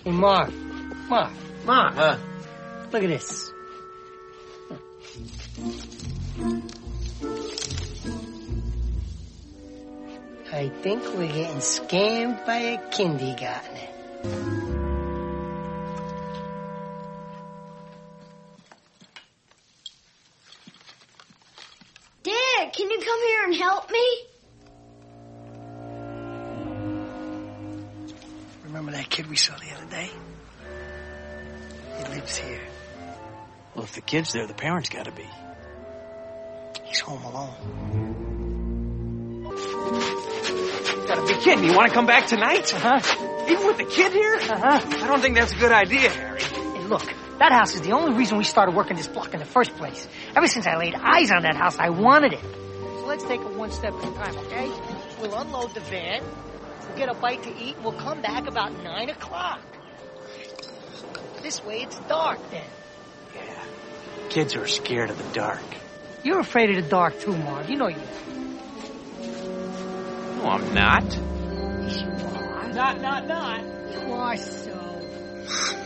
Hey, Marv. Marv. Look at this. I think we're getting scammed by a kindergartner. Dad, can you come here and help me? Remember that kid we saw the other day? He lives here. Well, if the kid's there, the parents gotta be. He's home alone. You gotta be kidding me. You wanna come back tonight? Even with the kid here? I don't think that's a good idea, Harry. Hey, look, that house is the only reason we started working this block in the first place. Ever since I laid eyes on that house, I wanted it. So let's take it one step at a time, okay? We'll unload the van, we'll get a bite to eat, and we'll come back about 9 o'clock. This way it's dark then. Yeah. Kids are scared of the dark. You're afraid of the dark too, Marv. You know you are. No, I'm not. Yes, you are. Not. You are so.